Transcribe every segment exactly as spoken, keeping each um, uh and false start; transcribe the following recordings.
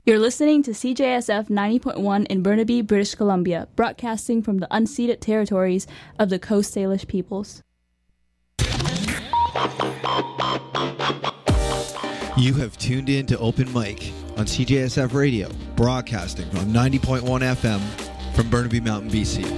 You're listening to C J S F ninety point one in Burnaby, British Columbia, broadcasting from the unceded territories of the Coast Salish peoples. You have tuned in to Open Mic on C J S F Radio, broadcasting from ninety point one F M from Burnaby Mountain, B C.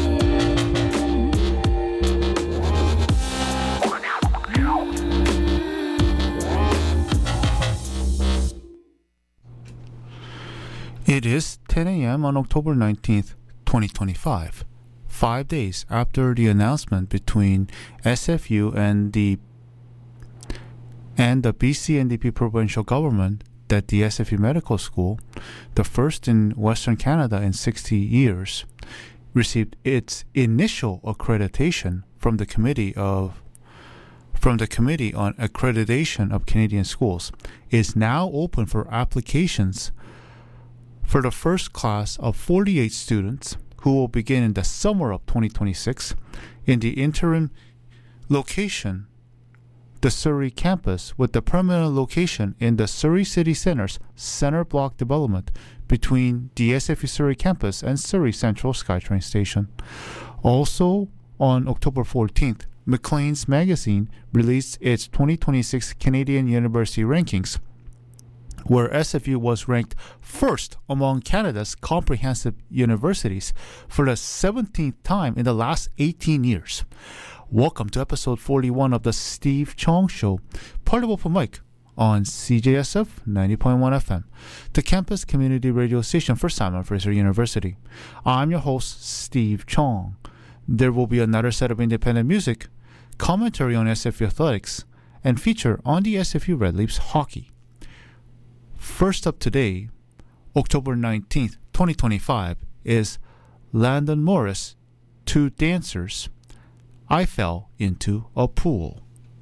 It is ten a.m. on October nineteenth, twenty twenty-five, five days after the announcement between S F U and the and the B C N D P provincial government that the S F U Medical School, the first in Western Canada in sixty years, received its initial accreditation from the Committee of from the Committee on Accreditation of Canadian Schools, is now open for applications for the first class of forty-eight students who will begin in the summer of twenty twenty-six in the interim location, the Surrey campus, with the permanent location in the Surrey City Centre's center block development between the S F U Surrey campus and Surrey Central SkyTrain station. Also, on October fourteenth, Maclean's magazine released its twenty twenty-six Canadian University rankings, where S F U was ranked first among Canada's comprehensive universities for the seventeenth time in the last eighteen years. Welcome to episode forty-one of the Steve Chong Show, part of Open Mic on C J S F ninety point one F M, the campus community radio station for Simon Fraser University. I'm your host, Steve Chong. There will be another set of independent music, commentary on S F U athletics, and feature on the S F U Red Leafs hockey. First up today, October nineteenth, twenty twenty-five, is Landon Morris, Two Dancers, I Fell into a Pool.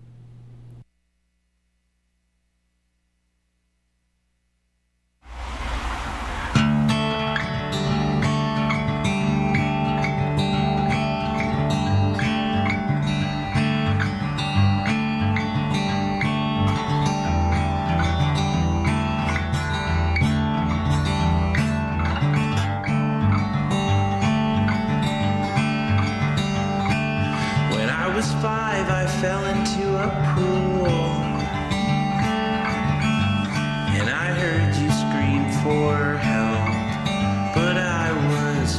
Five, I fell into a pool, and I heard you scream for help, but I was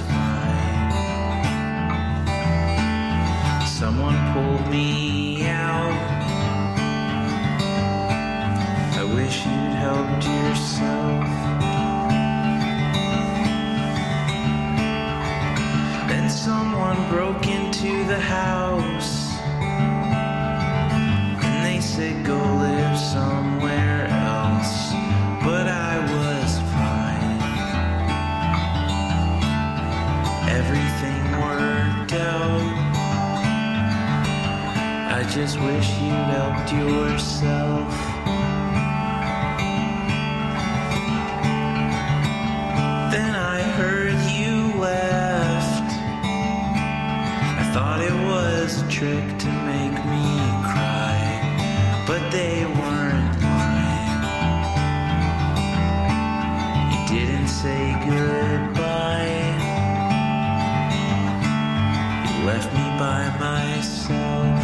fine. Someone pulled me out. I wish you'd helped yourself. Then someone broke into the house. Said go live somewhere else, but I was fine. Everything worked out. I just wish you'd helped yourself. Then I heard you left. I thought it was a trick to make me cry, but they weren't mine. You didn't say goodbye. You left me by myself.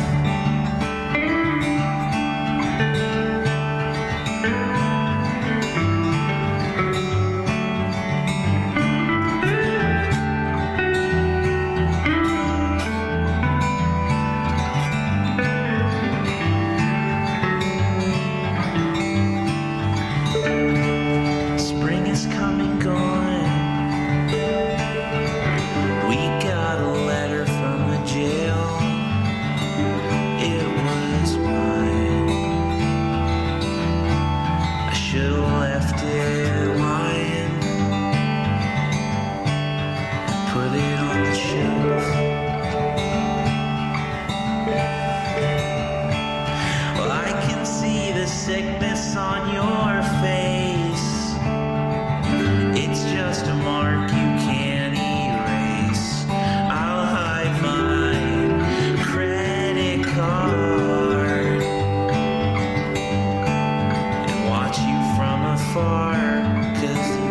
Far, 'cause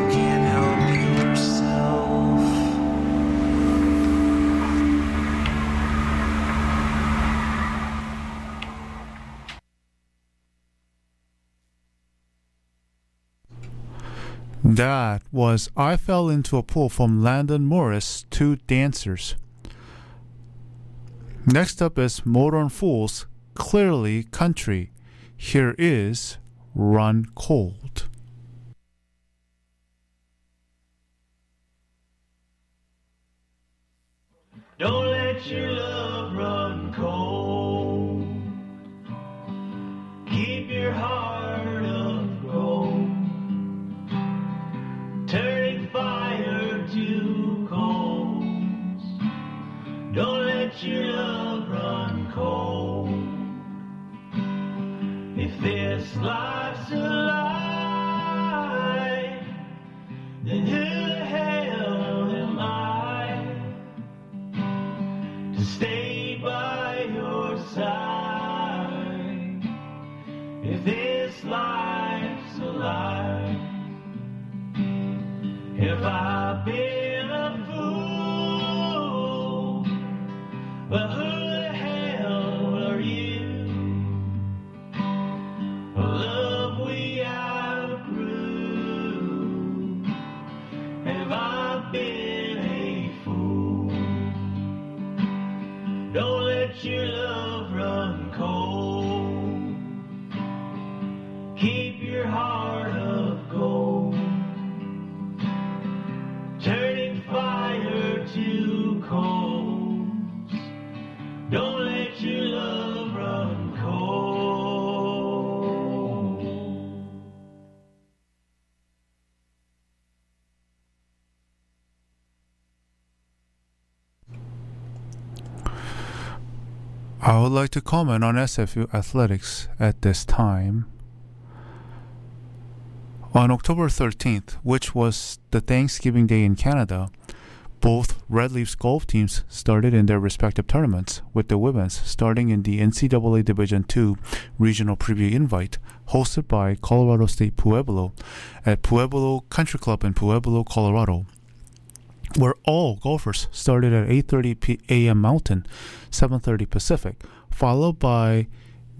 That was I Fell Into a Pool from Landon Morris, Two Dancers. Next up is Modern Fools, Clearly Country. Here is Run Cold. Don't let your love run cold. Keep your heart of gold. Turning fire to coals. Don't let your love run cold. If this life's a lie, then who the hell am I to stay by your side? If this life's a lie, have I been a fool? But who the hell are you? A love we outgrew. Have I been a fool? Don't let your love run cold. Keep your heart of gold. Turning fire to coals. Don't let your love run cold. I would like to comment on S F U athletics at this time. On October thirteenth, which was the Thanksgiving Day in Canada, both Red Leafs golf teams started in their respective tournaments, with the women's starting in the N C double A Division two Regional Preview Invite, hosted by Colorado State Pueblo at Pueblo Country Club in Pueblo, Colorado, where all golfers started at eight thirty a.m. Mountain, seven thirty Pacific, followed by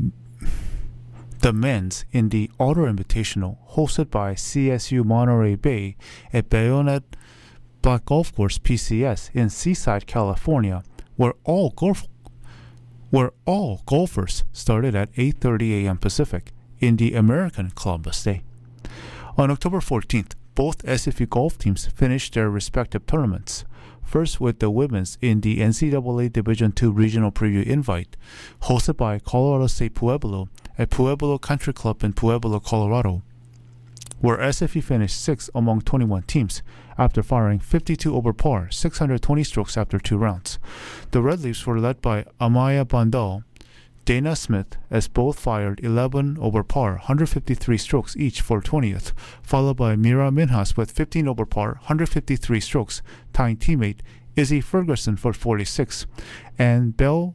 the men's in the Auto Invitational, hosted by C S U Monterey Bay at Bayonet Black Golf Course P C S in Seaside, California, where all golf where all golfers started at eight thirty a.m. Pacific in the American Columbus Day. On October fourteenth, both S F U golf teams finished their respective tournaments. First with the women's in the N C double A Division two Regional Preview Invite, hosted by Colorado State Pueblo at Pueblo Country Club in Pueblo, Colorado, where S F U finished sixth among twenty-one teams after firing fifty-two over par, six hundred twenty strokes after two rounds. The Red Leafs were led by Amaya Bandal, Dana Smith, as both fired eleven over par, one hundred fifty-three strokes each for twentieth, followed by Mira Minhas with fifteen over par, one hundred fifty-three strokes, tying teammate Izzy Ferguson for forty-six, and Belle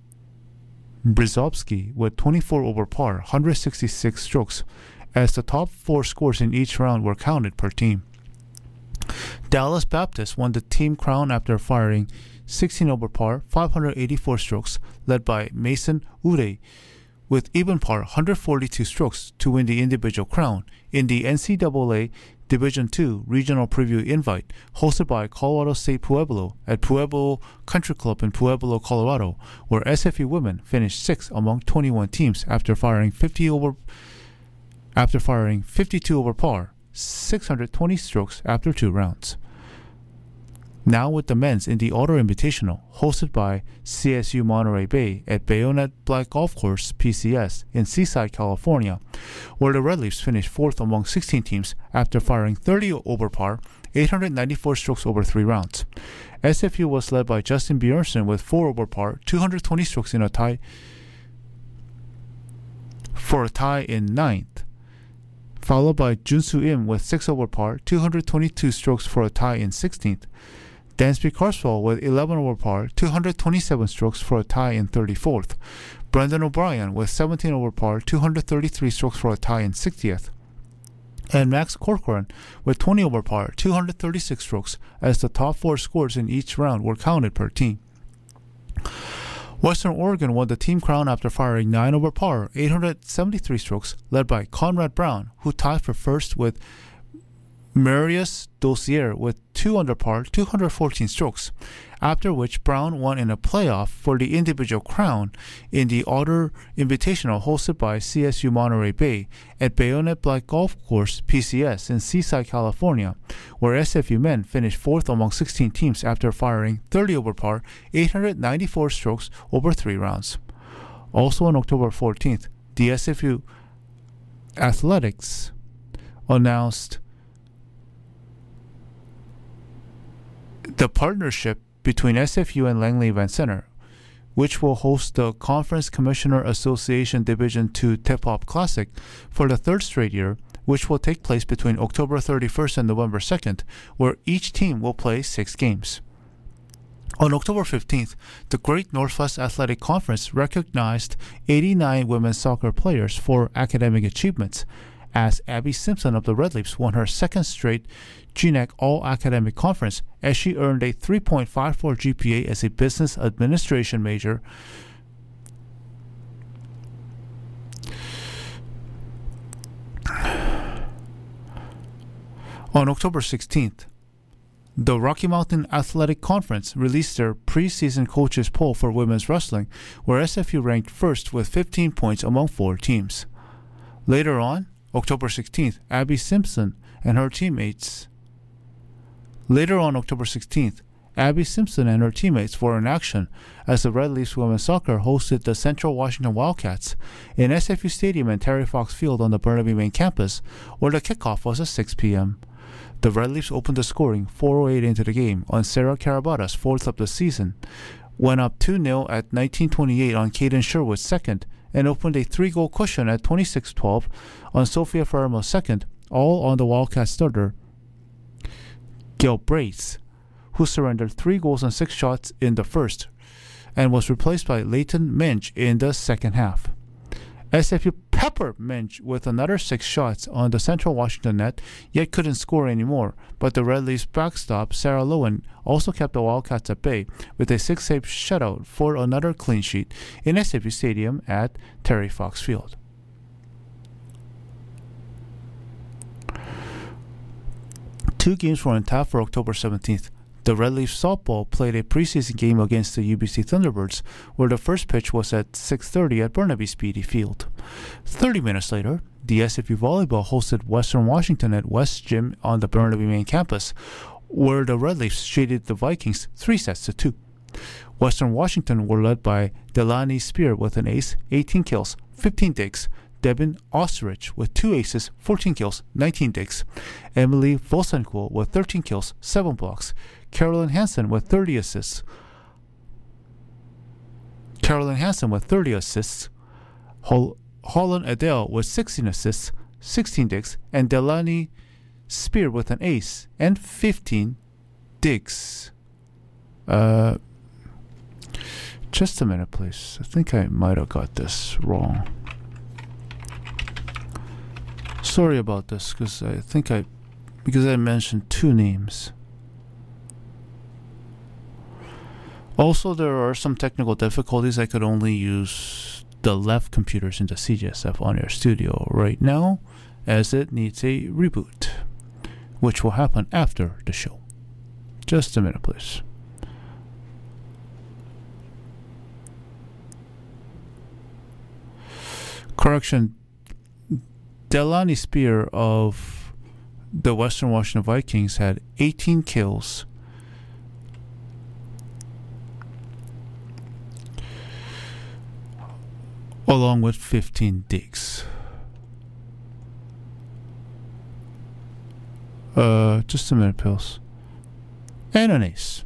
Brzezowski with twenty-four over par, one hundred sixty-six strokes, as the top four scores in each round were counted per team. Dallas Baptist won the team crown after firing sixteen over par, five hundred eighty-four strokes, led by Mason Urey with even par, one hundred forty-two strokes to win the individual crown in the N C double A Division two Regional Preview Invite, hosted by Colorado State Pueblo at Pueblo Country Club in Pueblo, Colorado, where S F U women finished sixth among twenty-one teams after firing fifty over after firing fifty-two over par, six hundred twenty strokes after two rounds. Now with the men's in the Auto Invitational, hosted by C S U Monterey Bay at Bayonet Black Golf Course P C S in Seaside, California, where the Red Leafs finished fourth among sixteen teams after firing thirty over par, eight hundred ninety-four strokes over three rounds. S F U was led by Justin Bjornsson with four over par, two hundred twenty strokes in a tie for a tie in ninth, followed by Junsu Im with six over par, two hundred twenty-two strokes for a tie in sixteenth. Dansby Carswell with eleven over par, two hundred twenty-seven strokes for a tie in thirty-fourth. Brendan O'Brien with seventeen over par, two hundred thirty-three strokes for a tie in sixtieth. And Max Corcoran with twenty over par, two hundred thirty-six strokes, as the top four scores in each round were counted per team. Western Oregon won the team crown after firing nine over par, eight hundred seventy-three strokes, led by Conrad Brown, who tied for first with Marius Dossier with two under par, two hundred fourteen strokes, after which Brown won in a playoff for the individual crown in the Otter Invitational hosted by C S U Monterey Bay at Bayonet Black Golf Course P C S in Seaside, California, where S F U men finished fourth among sixteen teams after firing thirty over par, eight hundred ninety-four strokes over three rounds. Also on October fourteenth, the S F U Athletics announced the partnership between S F U and Langley Event Center, which will host the Conference Commissioner Association Division two Tip-Hop Classic for the third straight year, which will take place between October thirty-first and November second, where each team will play six games. On October fifteenth, the Great Northwest Athletic Conference recognized eighty-nine women's soccer players for academic achievements, as Abby Simpson of the Red Leafs won her second straight G N A C All-Academic Conference as she earned a three point five four G P A as a business administration major. On October sixteenth, the Rocky Mountain Athletic Conference released their preseason coaches poll for women's wrestling, where S F U ranked first with fifteen points among four teams. Later on, October sixteenth, Abby Simpson and her teammates Later on October sixteenth, Abby Simpson and her teammates were in action as the Red Leafs women's soccer hosted the Central Washington Wildcats in S F U Stadium and Terry Fox Field on the Burnaby main campus, where the kickoff was at six p.m. The Red Leafs opened the scoring four oh eight into the game on Sarah Carabata's fourth of the season, went up two nil at nineteen twenty-eight on Caden Sherwood's second, and opened a three-goal cushion at twenty-six twelve on Sophia Ferramo's second, all on the Wildcat starter Gail Brace, who surrendered three goals and six shots in the first, and was replaced by Leighton Minge in the second half. S F U peppered Minge with another six shots on the Central Washington net, yet couldn't score anymore, but the Red Leafs backstop Sarah Lowen also kept the Wildcats at bay with a six-save shutout for another clean sheet in S F U Stadium at Terry Fox Field. Two games were on tap for October seventeenth. The Red Leafs softball played a preseason game against the U B C Thunderbirds, where the first pitch was at six thirty at Burnaby Speedy Field. thirty minutes later, the S F U volleyball hosted Western Washington at West Gym on the Burnaby main campus, where the Red Leafs treated the Vikings three sets to two. Western Washington were led by Delaney Spear with an ace, eighteen kills, fifteen digs, Devin Osterich with two aces, fourteen kills, nineteen digs, Emily Vosenkool with thirteen kills, seven blocks, Carolyn Hansen with thirty assists, Carolyn Hansen with thirty assists, Hol- Holland Adele with sixteen assists, sixteen digs, and Delaney Spear with an ace and fifteen digs. Uh, just a minute, please. I think I might have got this wrong. Sorry about this, because I think I, because I mentioned two names. Also, there are some technical difficulties. I could only use the left computers in the C J S F On-Air studio right now, as it needs a reboot, which will happen after the show. Just a minute, please. Correction. Delaney Spear of the Western Washington Vikings had eighteen kills, along with fifteen digs. Uh, just a minute, Pills. And an ace.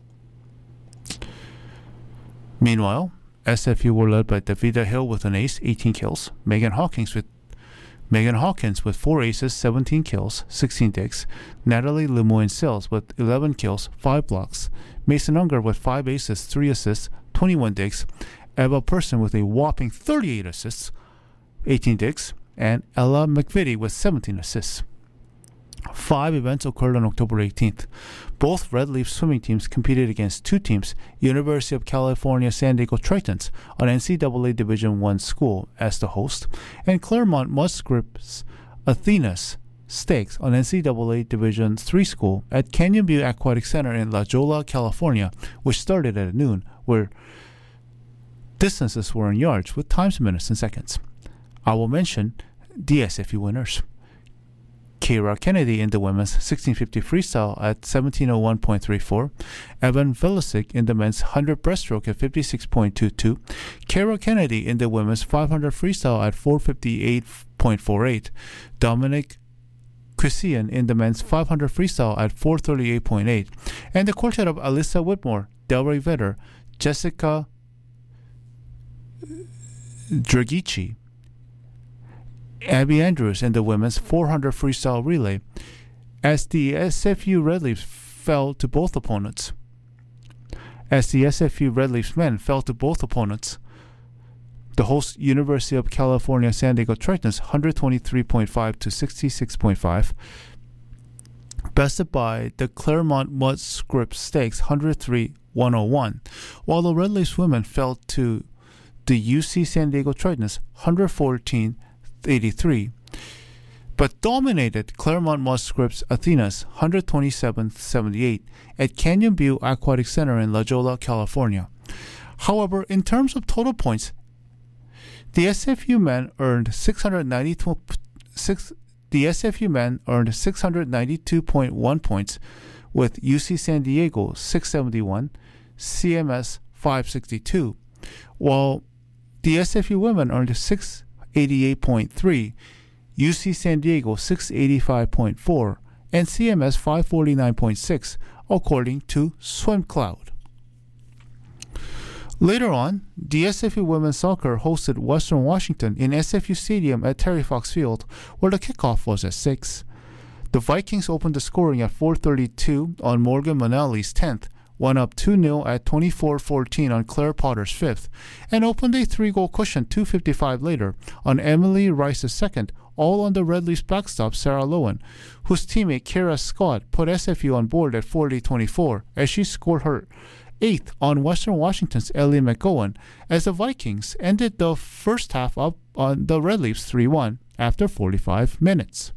Meanwhile, S F U were led by Davida Hill with an ace, eighteen kills, Megan Hawkins with Megan Hawkins with four aces, seventeen kills, sixteen digs, Natalie Lemoyne-Sales with eleven kills, five blocks, Mason Unger with five aces, three assists, twenty-one digs, Eva Person with a whopping thirty-eight assists, eighteen digs, and Ella McVitie with seventeen assists. Five events occurred on October eighteenth. Both Red Leaf swimming teams competed against two teams, University of California San Diego Tritons, an N C double A Division one school, as the host, and Claremont Muscripts Athenas stakes on N C double A Division three school at Canyon View Aquatic Center in La Jolla, California, which started at noon, where distances were in yards with times in minutes and seconds. I will mention the S F U winners. Keira Kennedy in the women's sixteen fifty freestyle at seventeen oh one point three four. Evan Velicic in the men's one hundred breaststroke at fifty-six point two two. Keira Kennedy in the women's five hundred freestyle at four fifty-eight point four eight. Dominic Christian in the men's five hundred freestyle at four thirty-eight point eight. And the quartet of Alyssa Whitmore, Delray Vetter, Jessica Dragici, Abby Andrews in the women's four hundred freestyle relay, as the S F U Red Leafs fell to both opponents. As the S F U Red Leafs men fell to both opponents, the host University of California San Diego Tritons one twenty-three point five to sixty-six point five, bested by the Claremont Mudd Scripps Stakes one oh three one oh one, while the Red Leafs women fell to the U C San Diego Tritons one fourteen eighty-three, but dominated Claremont Mudd Scripps Athenas one twenty-seven seventy-eight at Canyon View Aquatic Center in La Jolla, California. However, in terms of total points, the S F U men earned six hundred ninety-two, six, the S F U men earned six hundred ninety-two point one points, with U C San Diego six seventy-one, C M S five sixty-two, while the S F U women earned six eighty-eight point three, U C San Diego six eighty-five point four, and C M S five forty-nine point six, according to SwimCloud. Later on, the S F U women's soccer hosted Western Washington in S F U Stadium at Terry Fox Field, where the kickoff was at six. The Vikings opened the scoring at four thirty-two on Morgan Manelli's tenth, went up two nil at twenty-four fourteen on Claire Potter's fifth, and opened a three-goal cushion two fifty-five later on Emily Rice's second, all on the Red Leafs backstop Sarah Lowen, whose teammate Kara Scott put S F U on board at forty twenty-four as she scored her eighth on Western Washington's Ellie McGowan, as the Vikings ended the first half up on the Red Leafs three one after forty-five minutes.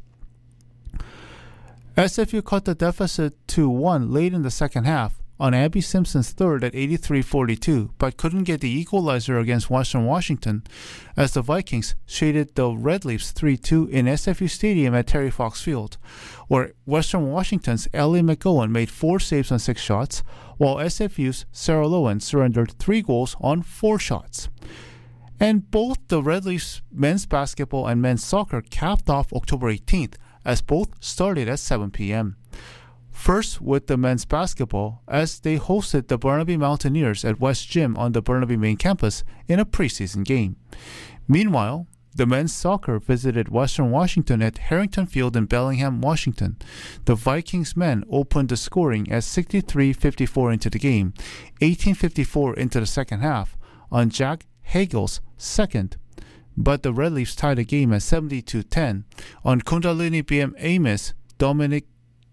S F U cut the deficit to one late in the second half on Abby Simpson's third at eighty-three forty-two, but couldn't get the equalizer against Western Washington as the Vikings shaded the Red Leafs three two in S F U Stadium at Terry Fox Field, where Western Washington's Ellie McGowan made four saves on six shots, while S F U's Sarah Lowen surrendered three goals on four shots. And both the Red Leafs men's basketball and men's soccer capped off October eighteenth, as both started at seven p.m. First with the men's basketball, as they hosted the Burnaby Mountaineers at West Gym on the Burnaby main campus in a preseason game. Meanwhile, the men's soccer visited Western Washington at Harrington Field in Bellingham, Washington. The Vikings men opened the scoring at sixty-three fifty-four into the game, eighteen fifty-four into the second half, on Jack Hagel's second, but the Red Leafs tied the game at seventy-two ten on Kundalini B M Amos Dominic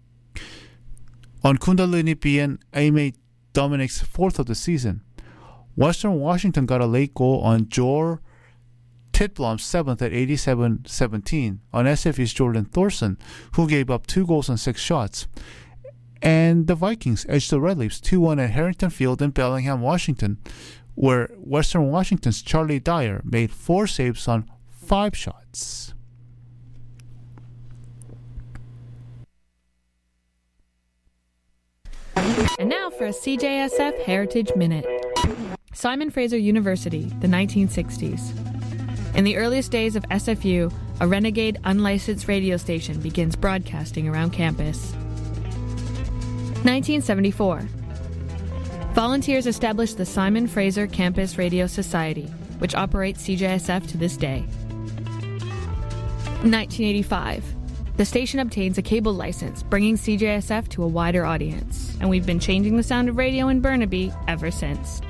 on Kundalini B M Ame Dominic's fourth of the season. Western Washington got a late goal on Jor Titblom's seventh at eighty-seven seventeen on S F U's Jordan Thorson, who gave up two goals on six shots. And the Vikings edged the Red Leafs two one at Harrington Field in Bellingham, Washington, where Western Washington's Charlie Dyer made four saves on five shots. And now for a C J S F Heritage Minute. Simon Fraser University, the nineteen sixties. In the earliest days of S F U, a renegade unlicensed radio station begins broadcasting around campus. nineteen seventy-four. Volunteers established the Simon Fraser Campus Radio Society, which operates C J S F to this day. nineteen eighty-five. The station obtains a cable license, bringing C J S F to a wider audience, and we've been changing the sound of radio in Burnaby ever since.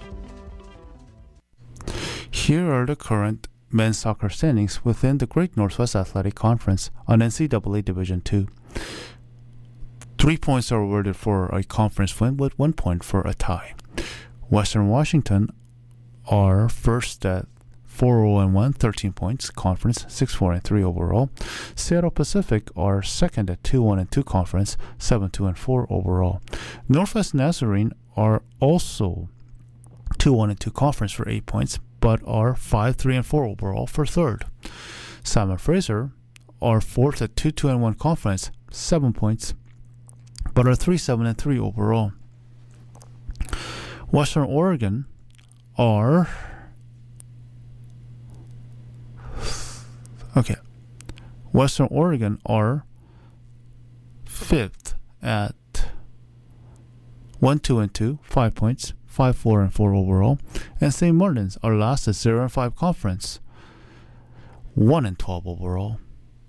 Here are the current men's soccer standings within the Great Northwest Athletic Conference on N C double A Division two. Three points are awarded for a conference win, with one point for a tie. Western Washington are first at four oh and one, thirteen points, conference, six four and three overall. Seattle Pacific are second at two one and two conference, seven two and four overall. Northwest Nazarene are also two one and two conference for eight points, but are five three and four overall for third. Simon Fraser are fourth at two two and one conference, seven points, but are three seven and three overall. Western Oregon are okay. Western Oregon are fifth at one two and two, five points, five four and four overall, and Saint Martin's are last at zero and five conference, one and twelve overall.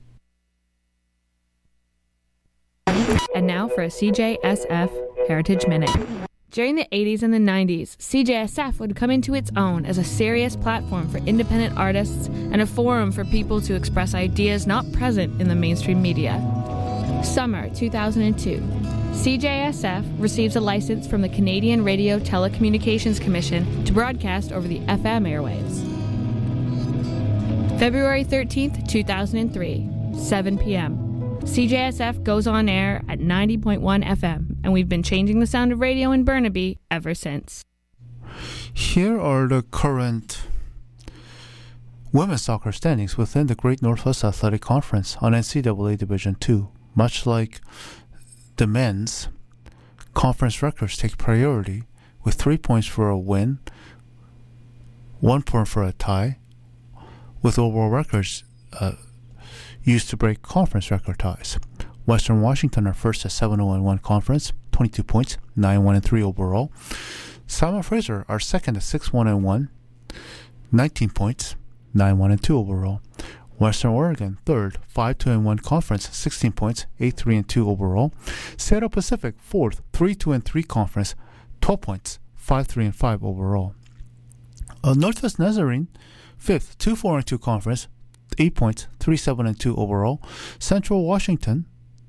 And now for a C J S F Heritage Minute. During the eighties and the nineties, C J S F would come into its own as a serious platform for independent artists and a forum for people to express ideas not present in the mainstream media. Summer two thousand two. C J S F receives a license from the Canadian Radio Telecommunications Commission to broadcast over the F M airwaves. February thirteenth, two thousand three, seven p.m. C J S F goes on air at ninety point one F M, and we've been changing the sound of radio in Burnaby ever since. Here are the current women's soccer standings within the Great Northwest Athletic Conference on N C double A Division two. Much like the men's, conference records take priority with three points for a win, one point for a tie, with overall records uh, used to break conference record ties. Western Washington are first at seven oh and one conference, twenty-two points, nine one and three overall. Simon Fraser are second at six one and one, nineteen points, nine one and two overall. Western Oregon third, five two and one conference, sixteen points, eight three and two overall. Seattle Pacific fourth, three two and three conference, twelve points, five three and five overall. Uh, Northwest Nazarene fifth, two four and two conference, eight points, three seven and two overall. Central Washington,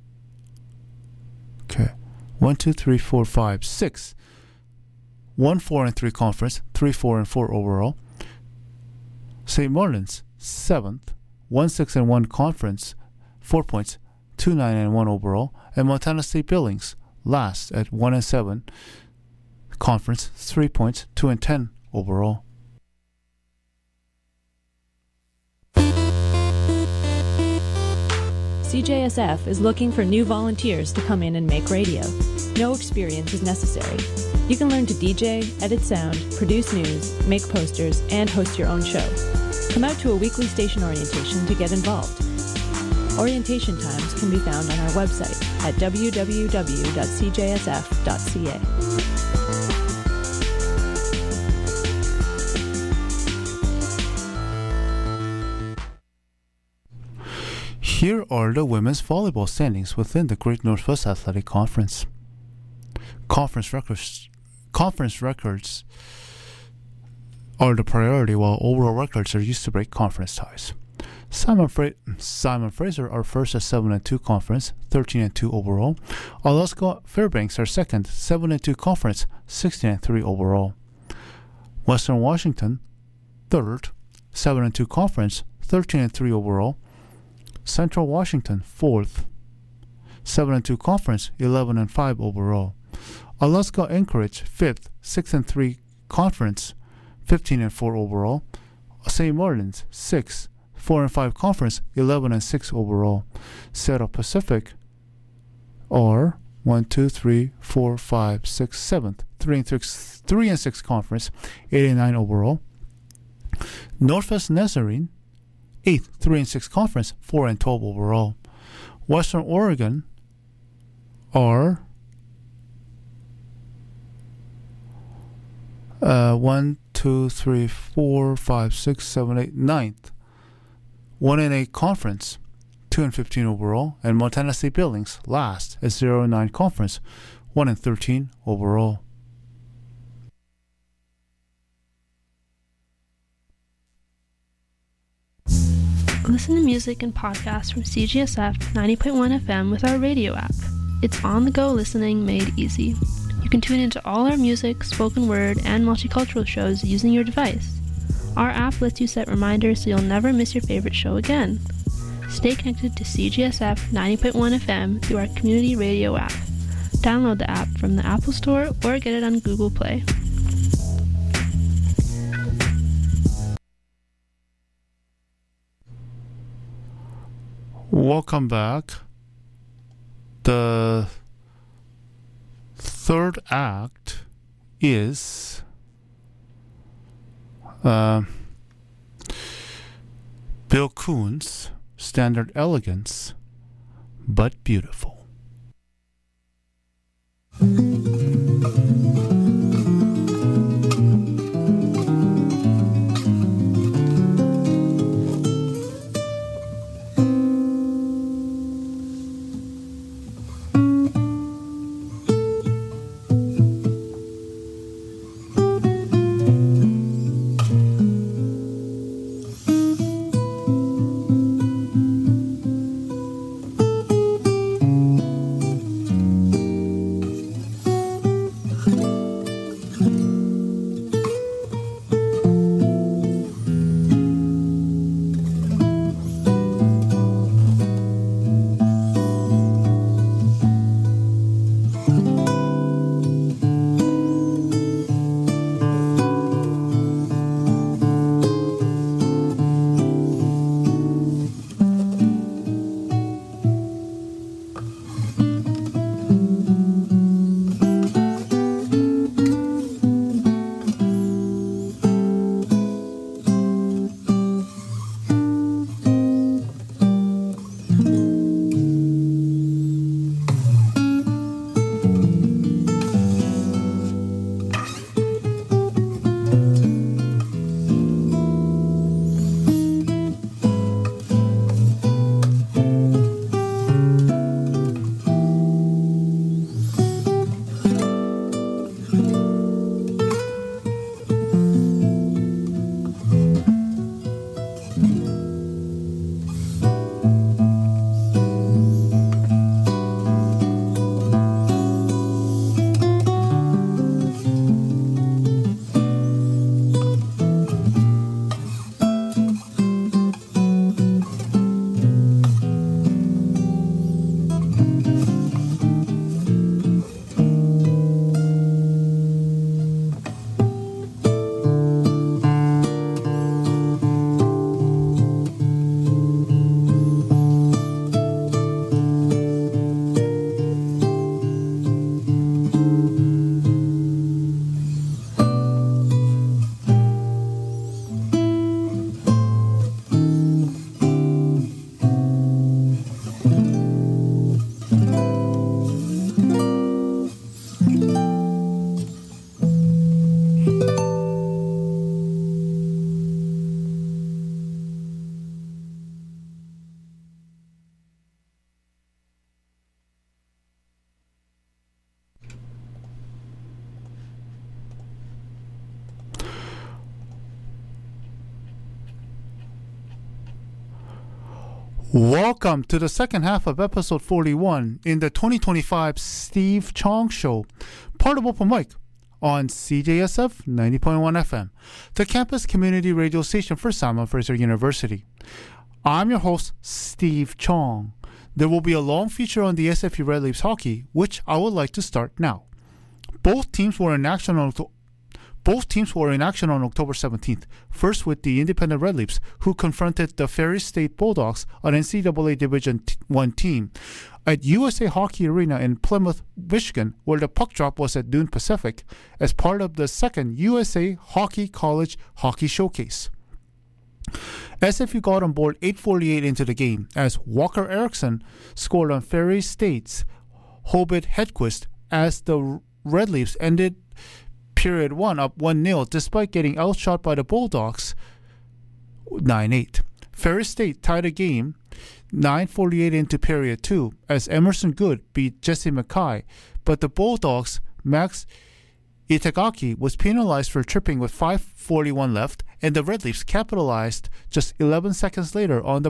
okay, one two three four five six, one four and three conference, three four and four overall. Saint Martin's seventh, one six and one conference, four points, two nine and one overall. And Montana State Billings last at one and seven conference, three points, two and ten overall. C J S F is looking for new volunteers to come in and make radio. No experience is necessary. You can learn to D J, edit sound, produce news, make posters, and host your own show. Come out to a weekly station orientation to get involved. Orientation times can be found on our website at w w w dot c j s f dot c a. Here are the women's volleyball standings within the Great Northwest Athletic Conference. Conference records, conference records are the priority, while overall records are used to break conference ties. Simon, Fra- Simon Fraser are first at seven and two conference, thirteen and two overall. Alaska Fairbanks are second, seven and two conference, sixteen and three overall. Western Washington third, seven and two conference, thirteen and three overall. Central Washington fourth, seven and two conference, eleven and five overall. Alaska Anchorage fifth, six and three conference, fifteen and four overall. Saint Martin's sixth, four and five conference, eleven and six overall. Seattle Pacific are one, two, three, four, five, six, seventh, three and six, three and six conference, eight and nine overall. Northwest Nazarene eighth, three and six conference, four and twelve overall. Western Oregon are uh, one, two, three, four, five, six, seven, eight, ninth, one and eight conference, two and fifteen overall. And Montana State Billings last at zero and nine conference, one and thirteen overall. Listen to music and podcasts from C G S F ninety point one F M with our radio app. It's on-the-go listening made easy. You can tune into all our music, spoken word, and multicultural shows using your device. Our app lets you set reminders so you'll never miss your favorite show again. Stay connected to C G S F ninety point one F M through our community radio app. Download the app from the Apple Store or get it on Google Play. Welcome back. The third act is uh, Bill Coon's Standard Elegance, but Beautiful. Welcome to the second half of episode forty-one in the twenty twenty-five Steve Chong Show, part of Open Mic on C J S F ninety point one F M, the campus community radio station for Simon Fraser University. I'm your host, Steve Chong. There will be a long feature on the S F U Red Leafs hockey, which I would like to start now. Both teams were in action on Both teams were in action on October seventeenth, first with the Independent Red Leafs, who confronted the Ferry State Bulldogs, an N C double A Division one team, at U S A Hockey Arena in Plymouth, Michigan, where the puck drop was at Dune Pacific, as part of the second U S A Hockey College Hockey Showcase. S F U got on board eight forty-eight into the game, as Walker Erickson scored on Ferry State's Hobart Hedquist, as the Red Leafs ended period one up one nil despite getting outshot by the Bulldogs nine eight. Ferry State tied the game nine forty-eight into period two as Emerson Good beat Jesse Mackay, but the Bulldogs' Max Itagaki was penalized for tripping with five forty-one left, and the Red Leafs capitalized just eleven seconds later on the